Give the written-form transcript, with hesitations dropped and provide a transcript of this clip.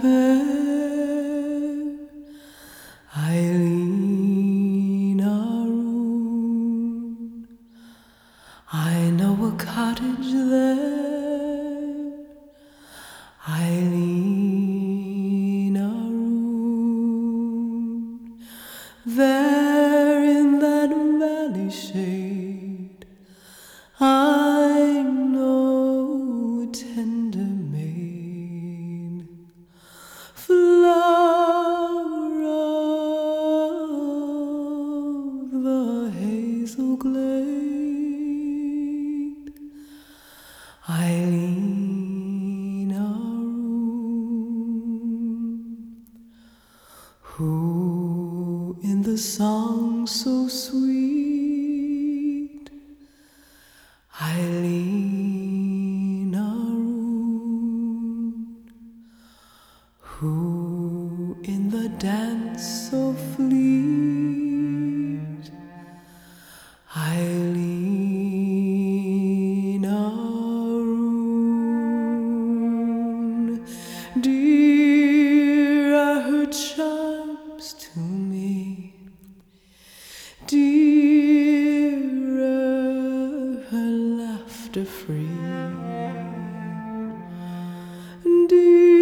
fair Eileen Aroon. I know a cottage there, Eileen Aroon. There in that valley shade, I know a tender maid, flower of the hazel glade, Eileen Aroon, who in the song so sweet, Eileen Aroon, who in the dance so fleet, Eileen Aroon. Dear are her charms to me, dearer her laughter free, dear